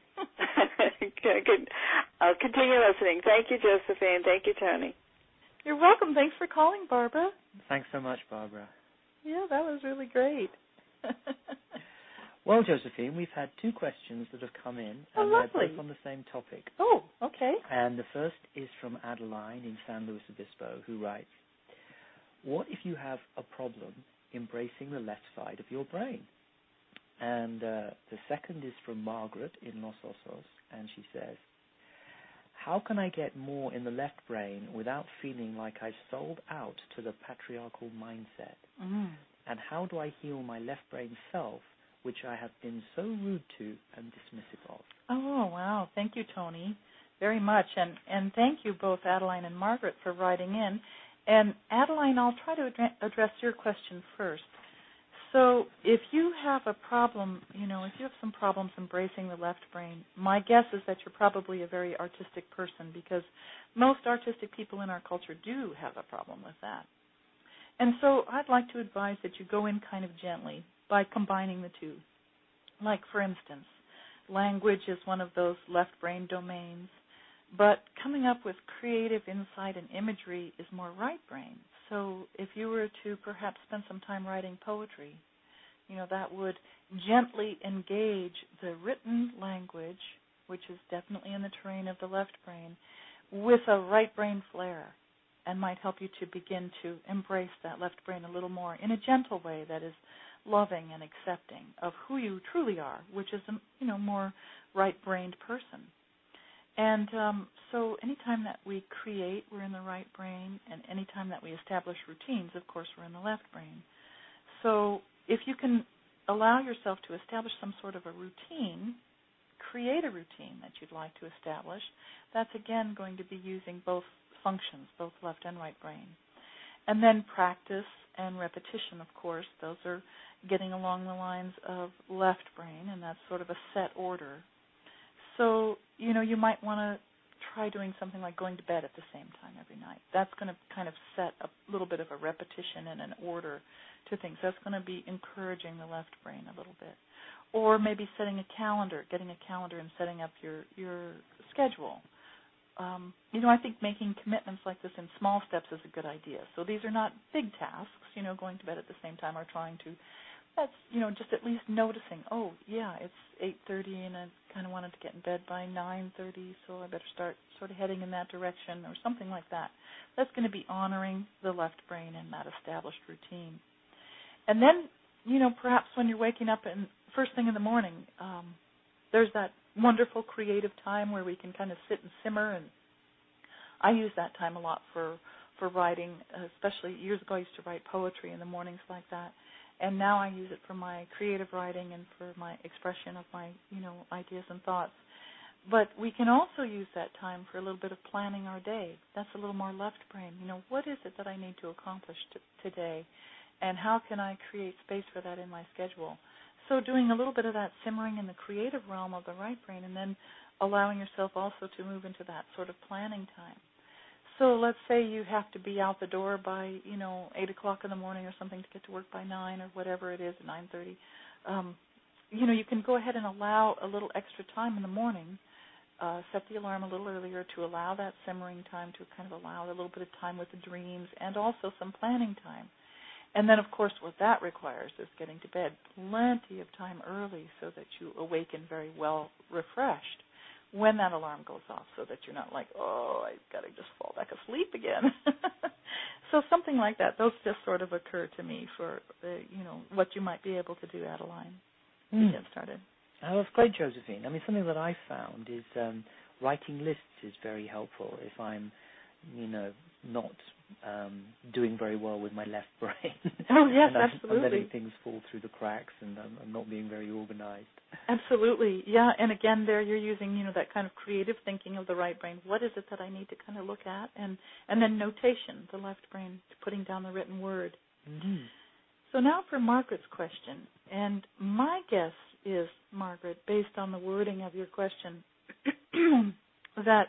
Good. I'll continue listening. Thank you, Josephine. Thank you, Toni. You're welcome. Thanks for calling, Barbara. Thanks so much, Barbara. Yeah, that was really great. Well, Josephine, we've had 2 questions that have come in, and they're both on the same topic. Oh, okay. And the first is from Adeline in San Luis Obispo, who writes, what if you have a problem embracing the left side of your brain? And the second is from Margaret in Los Osos, and she says, how can I get more in the left brain without feeling like I've sold out to the patriarchal mindset? Mm. And how do I heal my left brain self, which I have been so rude to and dismissive of? Oh, wow. Thank you, Toni, very much. And thank you both, Adeline and Margaret, for writing in. And Adeline, I'll try to address your question first. So if you have a problem, if you have some problems embracing the left brain, my guess is that you're probably a very artistic person, because most artistic people in our culture do have a problem with that. And so I'd like to advise that you go in kind of gently by combining the two. Like, for instance, language is one of those left brain domains, but coming up with creative insight and imagery is more right brain. So if you were to perhaps spend some time writing poetry, that would gently engage the written language, which is definitely in the terrain of the left brain, with a right brain flair, and might help you to begin to embrace that left brain a little more in a gentle way that is loving and accepting of who you truly are, which is a more right-brained person. And so anytime that we create, we're in the right brain, and anytime that we establish routines, of course, we're in the left brain. So if you can allow yourself to establish some sort of a routine, create a routine that you'd like to establish, that's again going to be using both functions, both left and right brain. And then practice and repetition, of course, those are getting along the lines of left brain, and that's sort of a set order. So, you might want to try doing something like going to bed at the same time every night. That's going to kind of set a little bit of a repetition and an order to things. That's going to be encouraging the left brain a little bit. Or maybe setting a calendar, getting a calendar and setting up your schedule. I think making commitments like this in small steps is a good idea. So these are not big tasks, going to bed at the same time or trying to. That's, just at least noticing, oh, yeah, it's 8:30 and I kind of wanted to get in bed by 9:30, so I better start sort of heading in that direction or something like that. That's going to be honoring the left brain and that established routine. And then, perhaps when you're waking up and first thing in the morning, there's that wonderful creative time where we can kind of sit and simmer, and I use that time a lot for writing, especially years ago I used to write poetry in the mornings like that. And now I use it for my creative writing and for my expression of my, ideas and thoughts. But we can also use that time for a little bit of planning our day. That's a little more left brain. What is it that I need to accomplish today? And how can I create space for that in my schedule? So doing a little bit of that simmering in the creative realm of the right brain, and then allowing yourself also to move into that sort of planning time. So let's say you have to be out the door by, 8 o'clock in the morning or something to get to work by 9 or whatever it is, 9:30. You can go ahead and allow a little extra time in the morning, set the alarm a little earlier to allow that simmering time, to kind of allow a little bit of time with the dreams and also some planning time. And then, of course, what that requires is getting to bed plenty of time early so that you awaken very well refreshed when that alarm goes off, so that you're not like, oh, I've got to just fall back asleep again. So something like that. Those just sort of occur to me for, what you might be able to do, Adeline, to get started. Oh, that's great, Josephine. I mean, something that I found is writing lists is very helpful if I'm, not doing very well with my left brain. Oh, yes, I'm absolutely. letting things fall through the cracks, and I'm not being very organized. Absolutely, yeah. And again, there you're using, that kind of creative thinking of the right brain. What is it that I need to kind of look at? And then notation, the left brain, putting down the written word. Mm-hmm. So now for Margaret's question. And my guess is, Margaret, based on the wording of your question, that,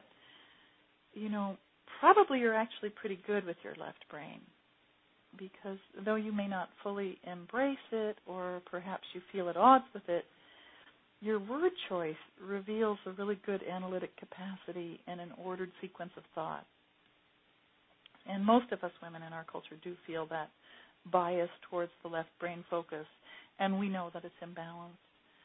probably you're actually pretty good with your left brain, because though you may not fully embrace it or perhaps you feel at odds with it, your word choice reveals a really good analytic capacity and an ordered sequence of thought. And most of us women in our culture do feel that bias towards the left brain focus, and we know that it's imbalanced.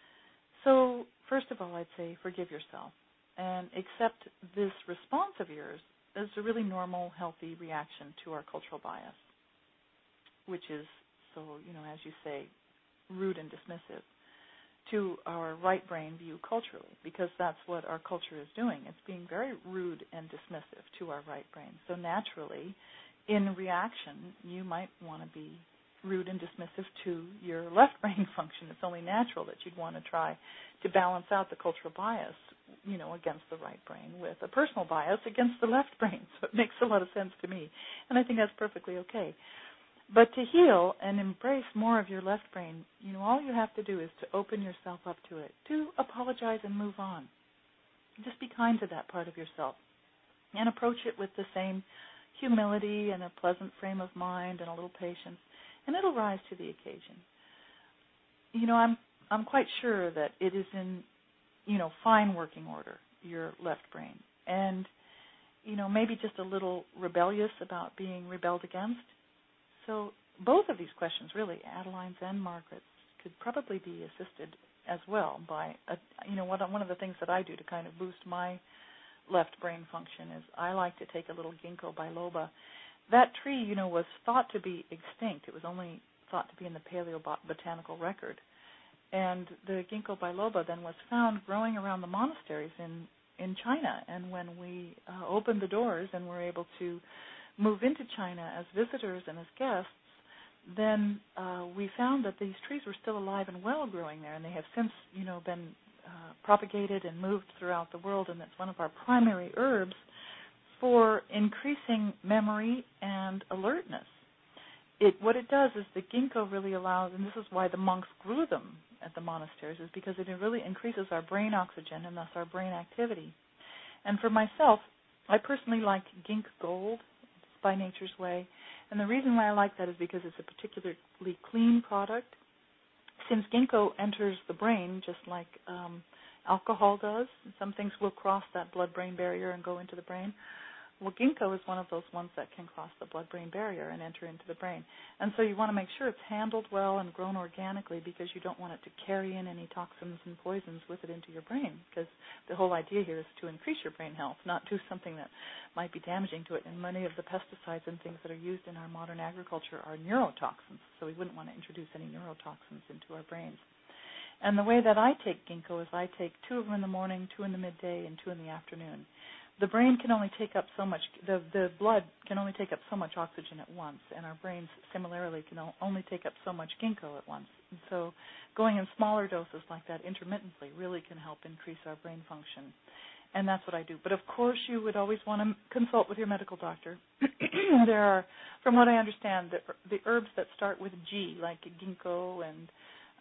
So first of all, I'd say forgive yourself and accept this response of yours as a really normal, healthy reaction to our cultural bias, which is, so, as you say, rude and dismissive to our right brain view culturally, because that's what our culture is doing. It's being very rude and dismissive to our right brain. So naturally, in reaction, you might want to be rude and dismissive to your left brain function. It's only natural that you'd want to try to balance out the cultural bias, against the right brain with a personal bias against the left brain. So it makes a lot of sense to me, and I think that's perfectly okay. But to heal and embrace more of your left brain, all you have to do is to open yourself up to it, to apologize and move on. Just be kind to that part of yourself and approach it with the same humility and a pleasant frame of mind and a little patience, and it'll rise to the occasion. I'm quite sure that it is in, fine working order, your left brain, and, maybe just a little rebellious about being rebelled against. So both of these questions, really, Adeline's and Margaret's, could probably be assisted as well by, one of the things that I do to kind of boost my left brain function is I like to take a little ginkgo biloba. That tree, was thought to be extinct. It was only thought to be in the paleobotanical record. And the ginkgo biloba then was found growing around the monasteries in China. And when we opened the doors and were able to move into China as visitors and as guests, then we found that these trees were still alive and well growing there, and they have since, been propagated and moved throughout the world, and it's one of our primary herbs for increasing memory and alertness. What it does is the ginkgo really allows, and this is why the monks grew them at the monasteries, is because it really increases our brain oxygen and thus our brain activity. And for myself, I personally like Gink Gold. It's by Nature's Way. And the reason why I like that is because it's a particularly clean product. Since ginkgo enters the brain just like alcohol does, some things will cross that blood-brain barrier and go into the brain. Well, ginkgo is one of those ones that can cross the blood-brain barrier and enter into the brain. And so you want to make sure it's handled well and grown organically, because you don't want it to carry in any toxins and poisons with it into your brain, because the whole idea here is to increase your brain health, not do something that might be damaging to it. And many of the pesticides and things that are used in our modern agriculture are neurotoxins, so we wouldn't want to introduce any neurotoxins into our brains. And the way that I take ginkgo is I take 2 of them in the morning, 2 in the midday, and 2 in the afternoon. The brain can only take up so much, the blood can only take up so much oxygen at once, and our brains similarly can only take up so much ginkgo at once. And so going in smaller doses like that intermittently really can help increase our brain function. And that's what I do. But of course you would always want to consult with your medical doctor. There are, from what I understand, the herbs that start with G, like ginkgo and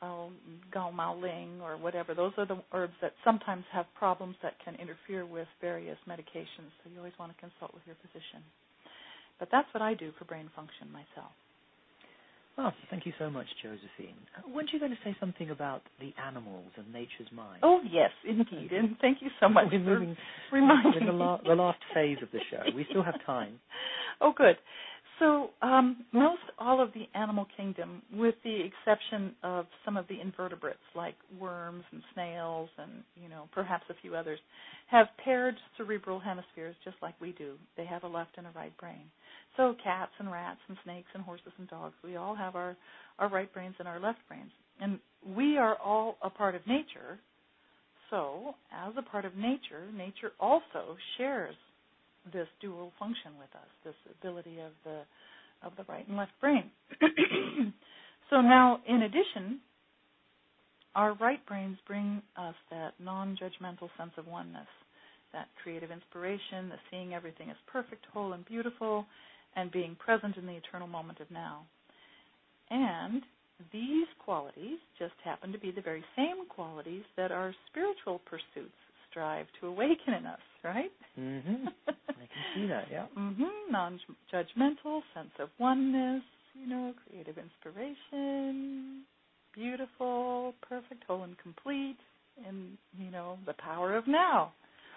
Gao Mao Ling or whatever, those are the herbs that sometimes have problems that can interfere with various medications. So you always want to consult with your physician. But that's what I do for brain function myself. Oh, thank you so much, Josephine. Weren't you going to say something about the animals and nature's mind? Oh, yes, indeed. And thank you so much We're moving for reminding in the last phase of the show. We still have time. Oh, good. So most all of the animal kingdom, with the exception of some of the invertebrates like worms and snails and, perhaps a few others, have paired cerebral hemispheres just like we do. They have a left and a right brain. So cats and rats and snakes and horses and dogs, we all have our right brains and our left brains. And we are all a part of nature. So as a part of nature, nature also shares this dual function with us, this ability of the right and left brain. So now, in addition, our right brains bring us that non-judgmental sense of oneness, that creative inspiration, the seeing everything as perfect, whole, and beautiful, and being present in the eternal moment of now. And these qualities just happen to be the very same qualities that our spiritual pursuits strive to awaken in us, right? Mm-hmm. I can see that, yeah. Mm-hmm. Non-judgmental, sense of oneness, creative inspiration, beautiful, perfect, whole, and complete, and, the power of now.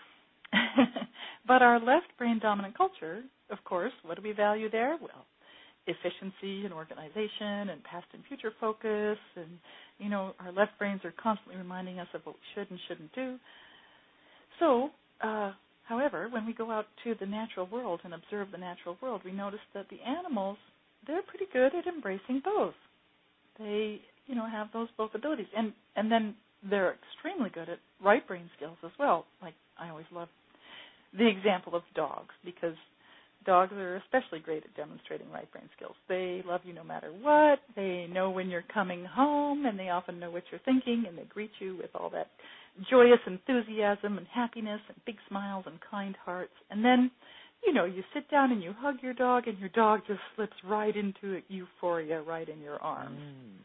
But our left brain dominant culture, of course, what do we value there? Well, efficiency and organization and past and future focus, and, our left brains are constantly reminding us of what we should and shouldn't do. So, however, when we go out to the natural world and observe the natural world, we notice that the animals, they're pretty good at embracing both. They, have those both abilities. And then they're extremely good at right brain skills as well. Like, I always love the example of dogs, because dogs are especially great at demonstrating right brain skills. They love you no matter what. They know when you're coming home, and they often know what you're thinking, and they greet you with all that joyous enthusiasm and happiness and big smiles and kind hearts. And then, you sit down and you hug your dog, and your dog just slips right into euphoria right in your arms.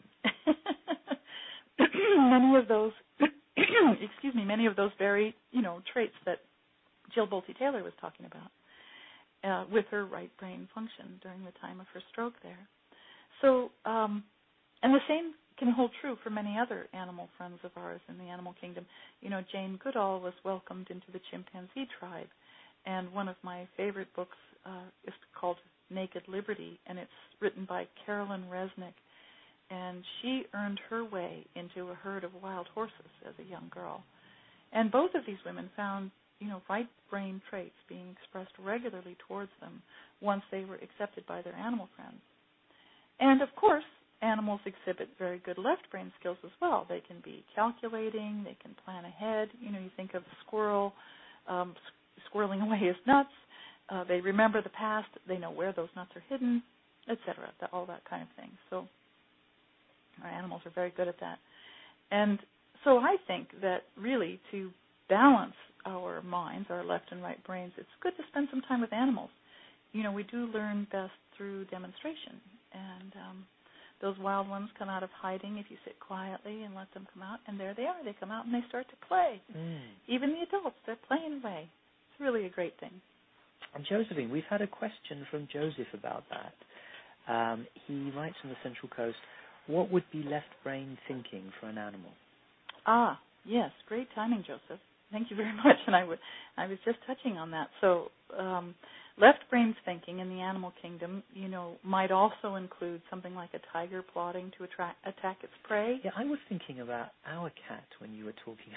Many of those, many of those very, traits that Jill Bolte Taylor was talking about with her right brain function during the time of her stroke there. So, and the same can hold true for many other animal friends of ours in the animal kingdom. Jane Goodall was welcomed into the chimpanzee tribe, and one of my favorite books is called Naked Liberty, and it's written by Carolyn Resnick, and she earned her way into a herd of wild horses as a young girl. And both of these women found, right brain traits being expressed regularly towards them once they were accepted by their animal friends. And, of course, animals exhibit very good left brain skills as well. They can be calculating, they can plan ahead. You think of a squirrel squirreling away his nuts. They remember the past. They know where those nuts are hidden, etc., all that kind of thing. So our animals are very good at that. And so I think that really to balance our minds, our left and right brains, it's good to spend some time with animals. We do learn best through demonstration. And those wild ones come out of hiding if you sit quietly and let them come out. And there they are. They come out and they start to play. Even the adults, they're playing away. It's really a great thing. And Josephine, we've had a question from Joseph about that. He writes from the Central Coast, what would be left brain thinking for an animal? Ah, yes, great timing, Joseph. Thank you very much. And I was just touching on that. So left brain thinking in the animal kingdom, might also include something like a tiger plotting to attack its prey. Yeah, I was thinking about our cat when you were talking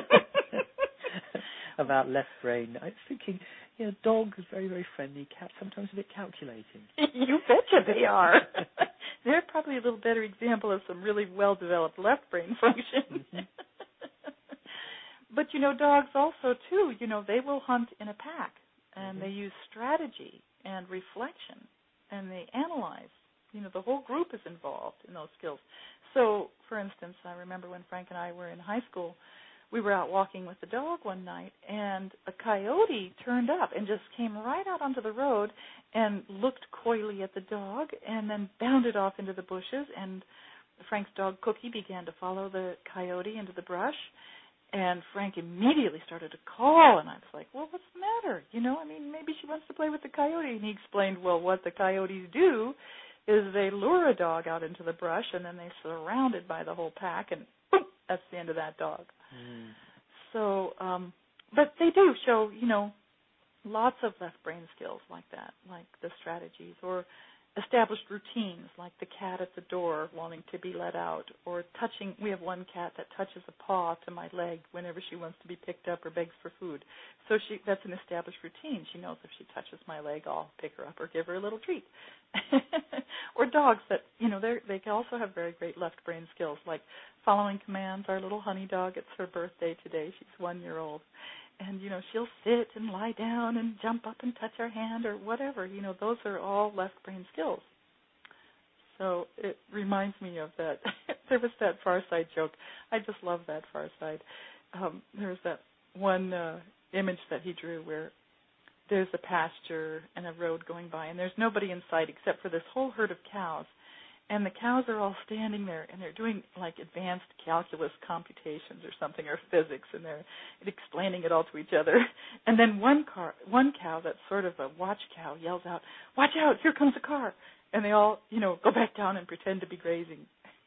about left brain. I was thinking, dog is very, very friendly, cat sometimes a bit calculating. You betcha they are. They're probably a little better example of some really well-developed left brain function. Mm-hmm. But, dogs also, too, they will hunt in a pack, and they use strategy and reflection, and they analyze. The whole group is involved in those skills. So, for instance, I remember when Frank and I were in high school, we were out walking with the dog one night, and a coyote turned up and just came right out onto the road and looked coyly at the dog and then bounded off into the bushes, and Frank's dog, Cookie, began to follow the coyote into the brush. And Frank immediately started to call, and I was like, well, what's the matter? Maybe she wants to play with the coyote. And he explained, well, what the coyotes do is they lure a dog out into the brush, and then they're surrounded by the whole pack, and boom, that's the end of that dog. So, but they do show, lots of left brain skills like that, like the strategies, or established routines, like the cat at the door wanting to be let out, or touching. We have one cat that touches a paw to my leg whenever she wants to be picked up or begs for food. So that's an established routine. She knows if she touches my leg, I'll pick her up or give her a little treat. Or dogs that, they can also have very great left brain skills, like following commands. Our little honey dog, it's her birthday today. She's 1 year old. And, she'll sit and lie down and jump up and touch our hand or whatever. Those are all left brain skills. So it reminds me of that. There was that Far Side joke. I just love that Far Side. There was that one image that he drew where there's a pasture and a road going by, and there's nobody in sight except for this whole herd of cows. And the cows are all standing there, and they're doing like advanced calculus computations or something, or physics, and they're explaining it all to each other. And then one cow that's sort of a watch cow yells out, "Watch out, here comes a car." And they all, go back down and pretend to be grazing.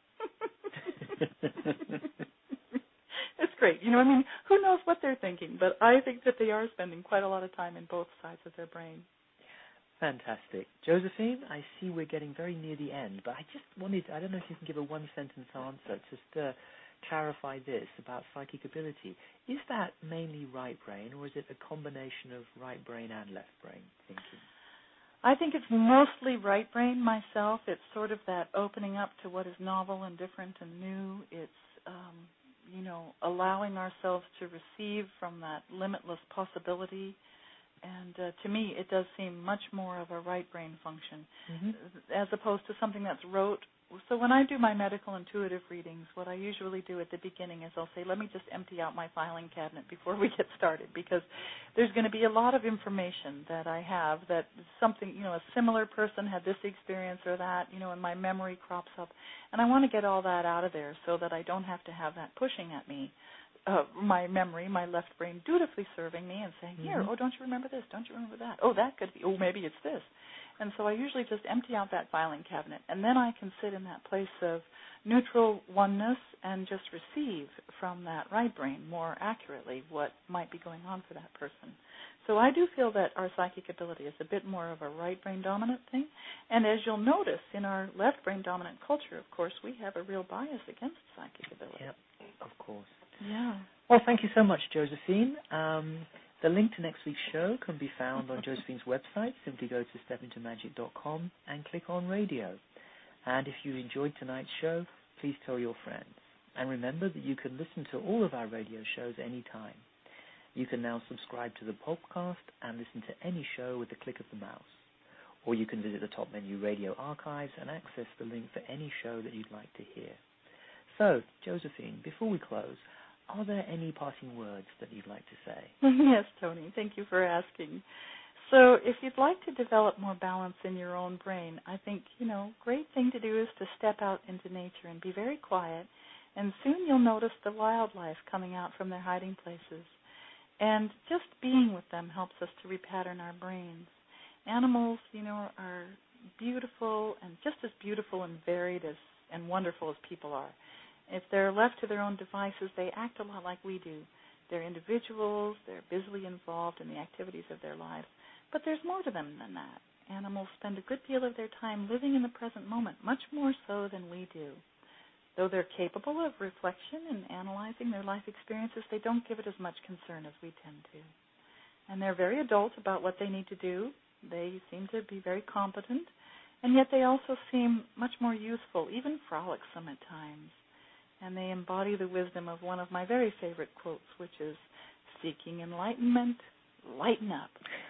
It's great. Who knows what they're thinking, but I think that they are spending quite a lot of time in both sides of their brain. Fantastic. Josephine, I see we're getting very near the end, but I just wanted, I don't know if you can give a one-sentence answer, just to clarify this about psychic ability. Is that mainly right brain, or is it a combination of right brain and left brain thinking? I think it's mostly right brain myself. It's sort of that opening up to what is novel and different and new. It's, allowing ourselves to receive from that limitless possibility. And to me, it does seem much more of a right brain function, as opposed to something that's rote. So when I do my medical intuitive readings, what I usually do at the beginning is I'll say, let me just empty out my filing cabinet before we get started, because there's going to be a lot of information that I have that something, a similar person had this experience or that, and my memory crops up. And I want to get all that out of there so that I don't have to have that pushing at me. My memory, my left brain dutifully serving me and saying, here, don't you remember this? Don't you remember that? Oh, that could be, maybe it's this. And so I usually just empty out that filing cabinet, and then I can sit in that place of neutral oneness and just receive from that right brain more accurately what might be going on for that person. So I do feel that our psychic ability is a bit more of a right brain dominant thing. And as you'll notice, in our left brain dominant culture, of course, we have a real bias against psychic ability. Yep, of course. Yeah. Well, thank you so much, Josephine. The link to next week's show can be found on Josephine's website. Simply go to stepintomagic.com and click on radio. And if you enjoyed tonight's show, please tell your friends. And remember that you can listen to all of our radio shows anytime. You can now subscribe to the podcast and listen to any show with the click of the mouse. Or you can visit the Top Menu Radio archives and access the link for any show that you'd like to hear. So, Josephine, before we close, are there any parting words that you'd like to say? Yes, Tony. Thank you for asking. So if you'd like to develop more balance in your own brain, I think, great thing to do is to step out into nature and be very quiet, and soon you'll notice the wildlife coming out from their hiding places. And just being with them helps us to repattern our brains. Animals, are beautiful, and just as beautiful and varied and wonderful as people are. If they're left to their own devices, they act a lot like we do. They're individuals, they're busily involved in the activities of their lives, but there's more to them than that. Animals spend a good deal of their time living in the present moment, much more so than we do. Though they're capable of reflection and analyzing their life experiences, they don't give it as much concern as we tend to. And they're very adult about what they need to do. They seem to be very competent, and yet they also seem much more youthful, even frolicsome at times. And they embody the wisdom of one of my very favorite quotes, which is, seeking enlightenment, lighten up.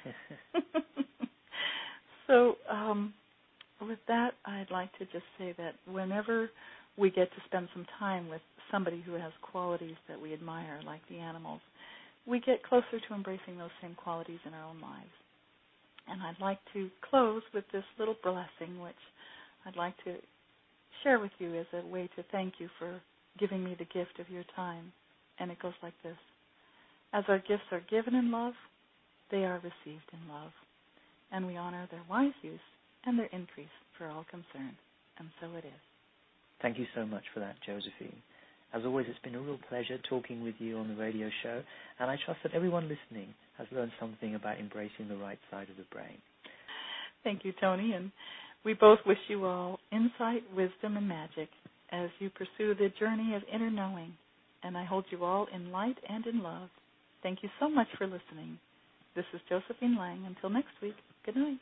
So with that, I'd like to just say that whenever we get to spend some time with somebody who has qualities that we admire, like the animals, we get closer to embracing those same qualities in our own lives. And I'd like to close with this little blessing, which I'd like to share with you as a way to thank you for giving me the gift of your time. And it goes like this. As our gifts are given in love, they are received in love. And we honor their wise use and their increase for all concerned. And so it is. Thank you so much for that, Josephine. As always, it's been a real pleasure talking with you on the radio show, and I trust that everyone listening has learned something about embracing the right side of the brain. Thank you, Tony. And We both wish you all insight, wisdom, and magic as you pursue the journey of inner knowing, and I hold you all in light and in love. Thank you so much for listening. This is Josephine Lang. Until next week, good night.